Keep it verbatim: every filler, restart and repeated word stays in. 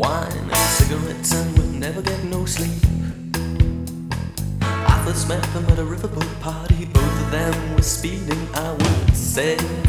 wine and cigarettes and would never get no sleep. I first met them at a riverboat party. Both of them were speeding, I would say.